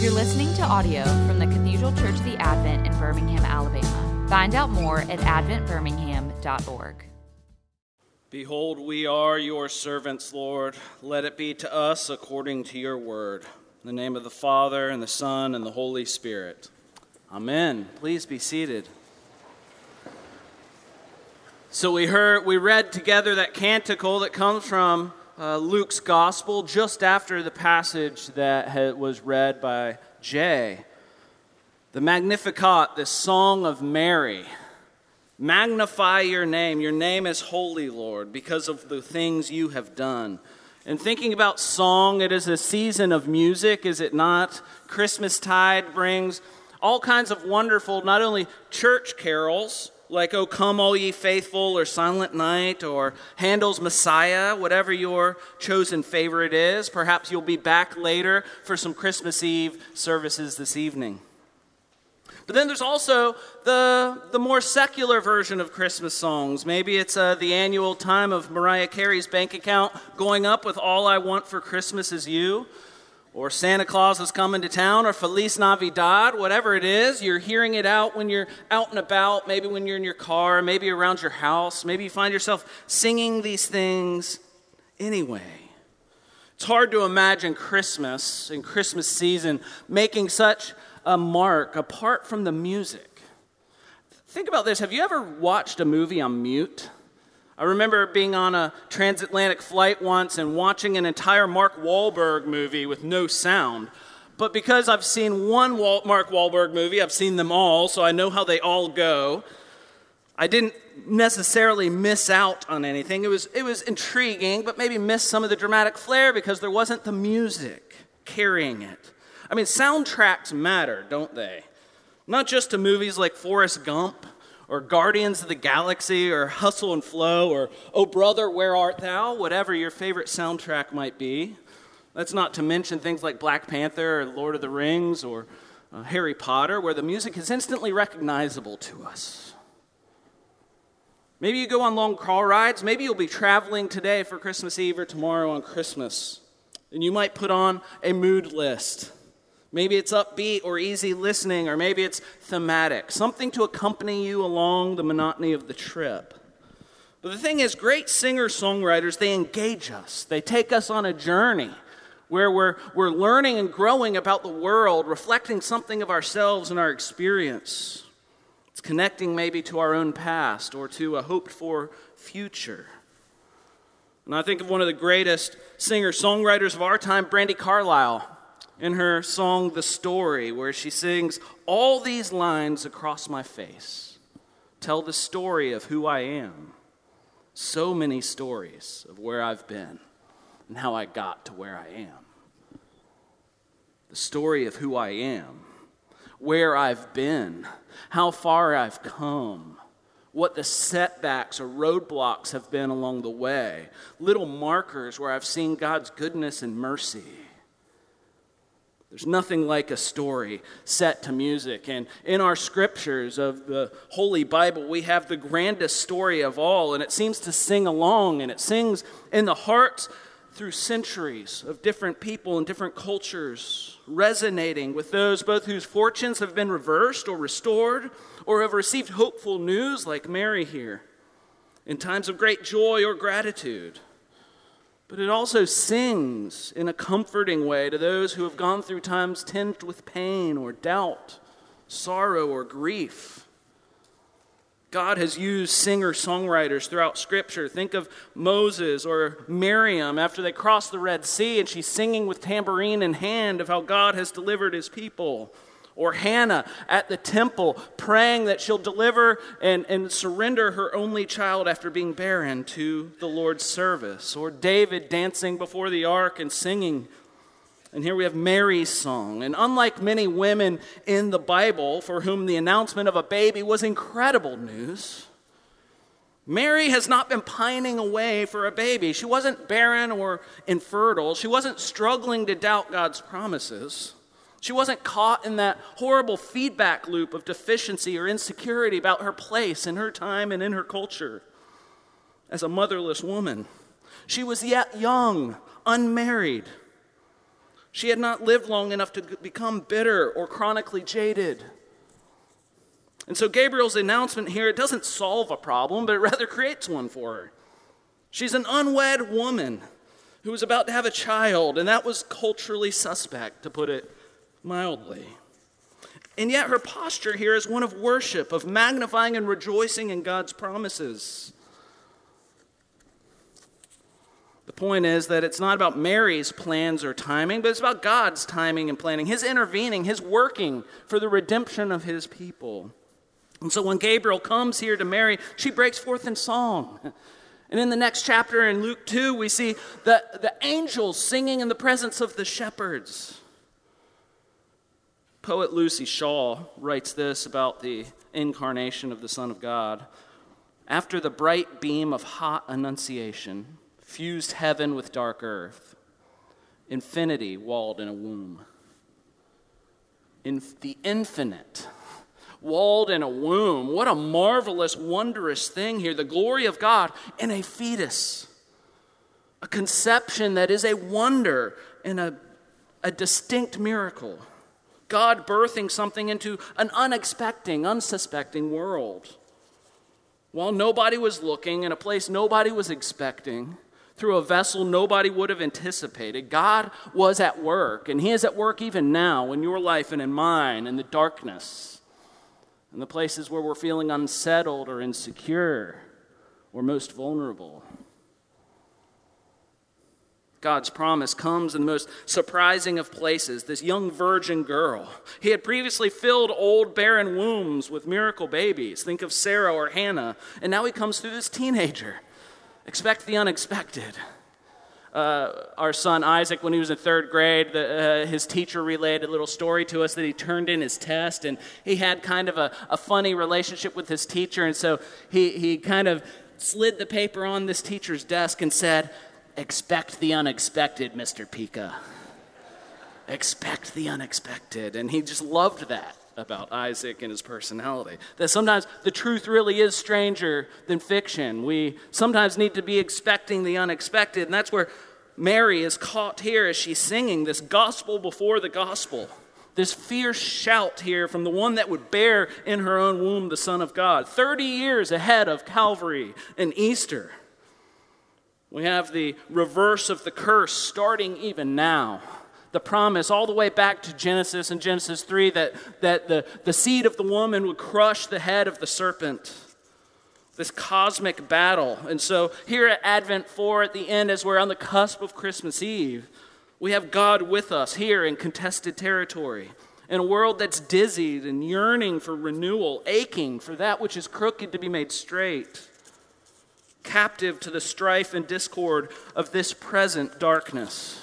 You're listening to audio from the Cathedral Church of the Advent in Birmingham, Alabama. Find out more at adventbirmingham.org. Behold, we are your servants, Lord. Let it be to us according to your word. In the name of the Father, and the Son, and the Holy Spirit. Amen. Please be seated. So we read together that canticle that comes from Luke's Gospel just after the passage that was read by Jay. The Magnificat, this song of Mary. Magnify your name. Your name is holy, Lord, because of the things you have done. And thinking about song, it is a season of music, is it not? Christmastide brings all kinds of wonderful, not only church carols, like O Come All Ye Faithful, or Silent Night, or Handel's Messiah, whatever your chosen favorite is. Perhaps you'll be back later for some Christmas Eve services this evening. But then there's also the more secular version of Christmas songs. Maybe it's the annual time of Mariah Carey's bank account going up with All I Want for Christmas Is You, or Santa Claus is Coming to Town, or Feliz Navidad, whatever it is. You're hearing it out when you're out and about, maybe when you're in your car, maybe around your house. Maybe you find yourself singing these things anyway. It's hard to imagine Christmas and Christmas season making such a mark apart from the music. Think about this. Have you ever watched a movie on mute? I remember being on a transatlantic flight once and watching an entire Mark Wahlberg movie with no sound. But because I've seen one Mark Wahlberg movie, I've seen them all, so I know how they all go. I didn't necessarily miss out on anything. It was intriguing, but maybe missed some of the dramatic flair because there wasn't the music carrying it. I mean, soundtracks matter, don't they? Not just to movies like Forrest Gump, or Guardians of the Galaxy, or Hustle and Flow, or Oh Brother, Where Art Thou, whatever your favorite soundtrack might be. That's not to mention things like Black Panther, or Lord of the Rings, or Harry Potter, where the music is instantly recognizable to us. Maybe you go on long car rides. Maybe you'll be traveling today for Christmas Eve or tomorrow on Christmas, and you might put on a mood list. Maybe it's upbeat or easy listening, or maybe it's thematic, something to accompany you along the monotony of the trip. But the thing is, great singer-songwriters, they engage us. They take us on a journey where we're learning and growing about the world, reflecting something of ourselves and our experience. It's connecting maybe to our own past or to a hoped-for future. And I think of one of the greatest singer-songwriters of our time, Brandi Carlile, in her song, The Story, where she sings, all these lines across my face tell the story of who I am. So many stories of where I've been and how I got to where I am. The story of who I am, where I've been, how far I've come, what the setbacks or roadblocks have been along the way, little markers where I've seen God's goodness and mercy. There's nothing like a story set to music. And in our scriptures of the Holy Bible, we have the grandest story of all. And it seems to sing along, and it sings in the hearts through centuries of different people and different cultures, resonating with those both whose fortunes have been reversed or restored, or have received hopeful news like Mary here, in times of great joy or gratitude. But it also sings in a comforting way to those who have gone through times tinged with pain or doubt, sorrow or grief. God has used singer-songwriters throughout Scripture. Think of Moses or Miriam after they crossed the Red Sea and she's singing with tambourine in hand of how God has delivered his people. Or Hannah at the temple praying that she'll deliver and surrender her only child after being barren to the Lord's service. Or David dancing before the ark and singing. And here we have Mary's song. And unlike many women in the Bible for whom the announcement of a baby was incredible news, Mary has not been pining away for a baby. She wasn't barren or infertile. She wasn't struggling to doubt God's promises. She wasn't caught in that horrible feedback loop of deficiency or insecurity about her place in her time and in her culture as a motherless woman. She was yet young, unmarried. She had not lived long enough to become bitter or chronically jaded. And so Gabriel's announcement here, it doesn't solve a problem, but it rather creates one for her. She's an unwed woman who was about to have a child, and that was culturally suspect, to put it mildly. And yet her posture here is one of worship, of magnifying and rejoicing in God's promises. The point is that it's not about Mary's plans or timing, but it's about God's timing and planning, his intervening, his working for the redemption of his people. And so when Gabriel comes here to Mary, she breaks forth in song. And in the next chapter in Luke 2, we see the angels singing in the presence of the shepherds. Poet Lucy Shaw writes this about the incarnation of the Son of God. After the bright beam of hot annunciation fused heaven with dark earth, infinity walled in a womb. In the infinite walled in a womb. What a marvelous, wondrous thing here. The glory of God in a fetus. A conception that is a wonder and a distinct miracle. God birthing something into an unsuspecting world. While nobody was looking, in a place nobody was expecting, through a vessel nobody would have anticipated, God was at work, and he is at work even now in your life and in mine, in the darkness, in the places where we're feeling unsettled or insecure or most vulnerable. God's promise comes in the most surprising of places, this young virgin girl. He had previously filled old barren wombs with miracle babies. Think of Sarah or Hannah. And now he comes through this teenager. Expect the unexpected. Our son Isaac, when he was in third grade, his teacher relayed a little story to us that he turned in his test, and he had kind of a funny relationship with his teacher, and so he kind of slid the paper on this teacher's desk and said, "Expect the unexpected, Mr. Pika. Expect the unexpected." And he just loved that about Isaac and his personality. That sometimes the truth really is stranger than fiction. We sometimes need to be expecting the unexpected. And that's where Mary is caught here as she's singing this gospel before the gospel. This fierce shout here from the one that would bear in her own womb the Son of God. 30 years ahead of Calvary and Easter. We have the reverse of the curse starting even now. The promise all the way back to Genesis and Genesis 3 that the seed of the woman would crush the head of the serpent. This cosmic battle. And so here at Advent 4 at the end, as we're on the cusp of Christmas Eve, we have God with us here in contested territory. In a world that's dizzied and yearning for renewal, aching for that which is crooked to be made straight. Captive to the strife and discord of this present darkness.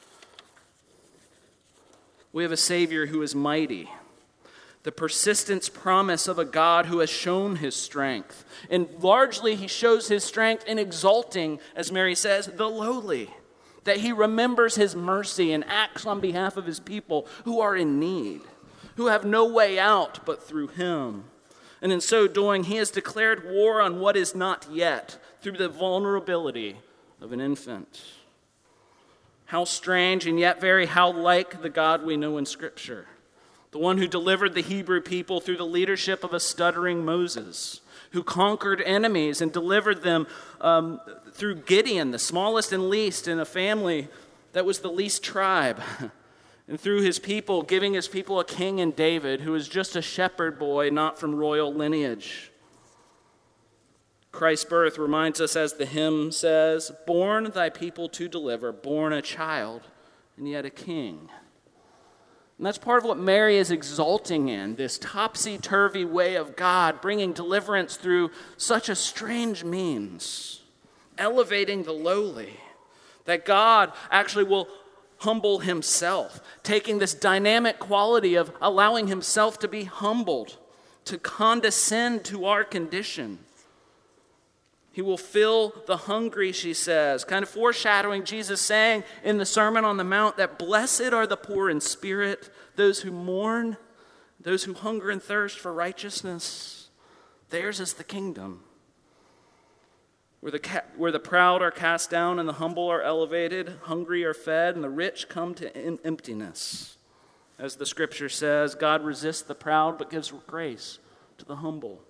We have a Savior who is mighty. The persistence promise of a God who has shown his strength. And largely he shows his strength in exalting, as Mary says, the lowly. That he remembers his mercy and acts on behalf of his people who are in need, who have no way out but through him. And in so doing, he has declared war on what is not yet through the vulnerability of an infant. How strange and yet how like the God we know in Scripture. The one who delivered the Hebrew people through the leadership of a stuttering Moses, who conquered enemies and delivered them through Gideon, the smallest and least in a family that was the least tribe. And through his people, giving his people a king in David, who was just a shepherd boy, not from royal lineage. Christ's birth reminds us, as the hymn says, "Born thy people to deliver, born a child, and yet a king." And that's part of what Mary is exulting in, this topsy-turvy way of God bringing deliverance through such a strange means, elevating the lowly, that God actually will humble himself, taking this dynamic quality of allowing himself to be humbled, to condescend to our condition. He will fill the hungry, she says, kind of foreshadowing Jesus saying in the Sermon on the Mount that blessed are the poor in spirit, those who mourn, those who hunger and thirst for righteousness. Theirs is the kingdom. where the proud are cast down and the humble are elevated, hungry are fed, and the rich come to emptiness. As the scripture says, God resists the proud but gives grace to the humble.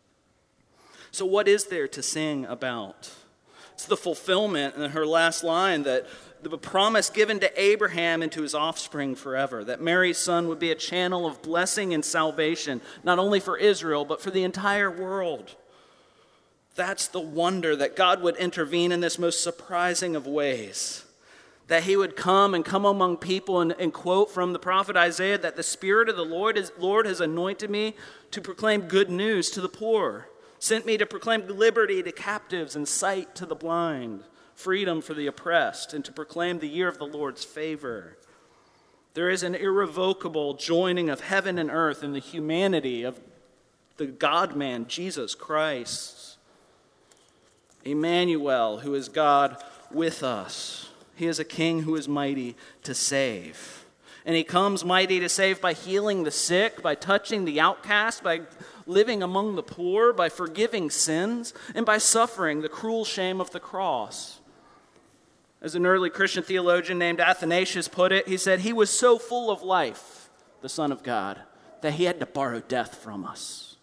So what is there to sing about? It's the fulfillment in her last line, that the promise given to Abraham and to his offspring forever, that Mary's son would be a channel of blessing and salvation, not only for Israel, but for the entire world. That's the wonder, that God would intervene in this most surprising of ways. That he would come among people and quote from the prophet Isaiah that the Spirit of the Lord has anointed me to proclaim good news to the poor, sent me to proclaim liberty to captives and sight to the blind, freedom for the oppressed, and to proclaim the year of the Lord's favor. There is an irrevocable joining of heaven and earth in the humanity of the God-man, Jesus Christ. Emmanuel, who is God with us. He is a king who is mighty to save. And he comes mighty to save by healing the sick, by touching the outcast, by living among the poor, by forgiving sins, and by suffering the cruel shame of the cross. As an early Christian theologian named Athanasius put it, he said, he was so full of life, the Son of God, that he had to borrow death from us.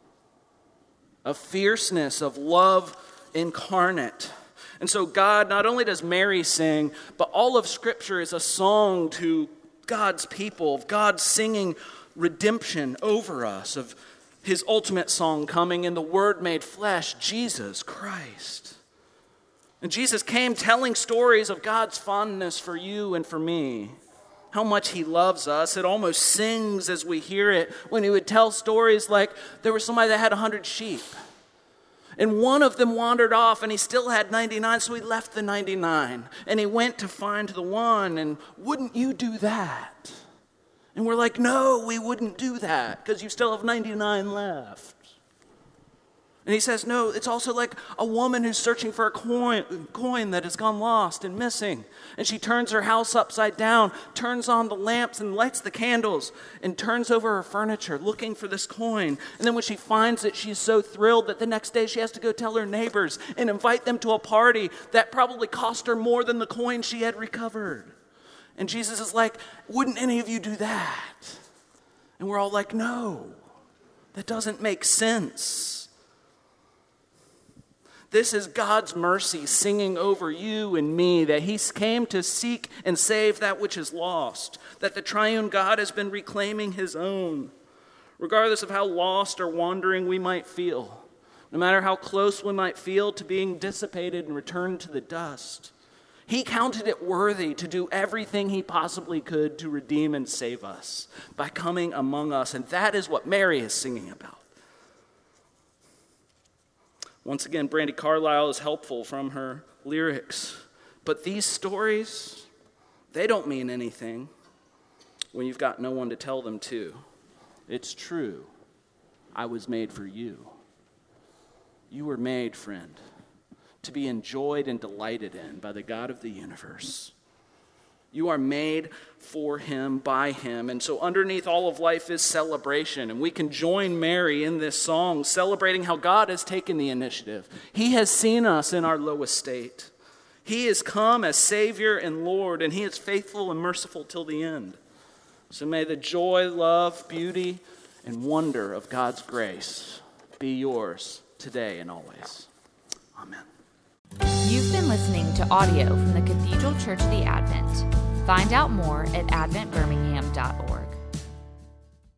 A fierceness of love incarnate. And so God, not only does Mary sing, but all of Scripture is a song to God's people, of God singing redemption over us, of his ultimate song coming in the Word made flesh, Jesus Christ. And Jesus came telling stories of God's fondness for you and for me, how much he loves us. It almost sings as we hear it when he would tell stories like there was somebody that had 100 sheep. And one of them wandered off, and he still had 99, so he left the 99. And he went to find the one, and wouldn't you do that? And we're like, no, we wouldn't do that, because you still have 99 left. And he says, no, it's also like a woman who's searching for a coin that has gone lost and missing. And she turns her house upside down, turns on the lamps and lights the candles, and turns over her furniture looking for this coin. And then when she finds it, she's so thrilled that the next day she has to go tell her neighbors and invite them to a party that probably cost her more than the coin she had recovered. And Jesus is like, wouldn't any of you do that? And we're all like, no, that doesn't make sense. This is God's mercy singing over you and me, that he came to seek and save that which is lost, that the triune God has been reclaiming his own. Regardless of how lost or wandering we might feel, no matter how close we might feel to being dissipated and returned to the dust, he counted it worthy to do everything he possibly could to redeem and save us by coming among us. And that is what Mary is singing about. Once again, Brandi Carlile is helpful from her lyrics. But these stories, they don't mean anything when you've got no one to tell them to. It's true. I was made for you. You were made, friend, to be enjoyed and delighted in by the God of the universe. You are made for him, by him. And so underneath all of life is celebration. And we can join Mary in this song, celebrating how God has taken the initiative. He has seen us in our lowest state. He has come as Savior and Lord, and he is faithful and merciful till the end. So may the joy, love, beauty, and wonder of God's grace be yours today and always. Amen. You've been listening to audio from the Cathedral Church of the Advent. Find out more at adventbirmingham.org.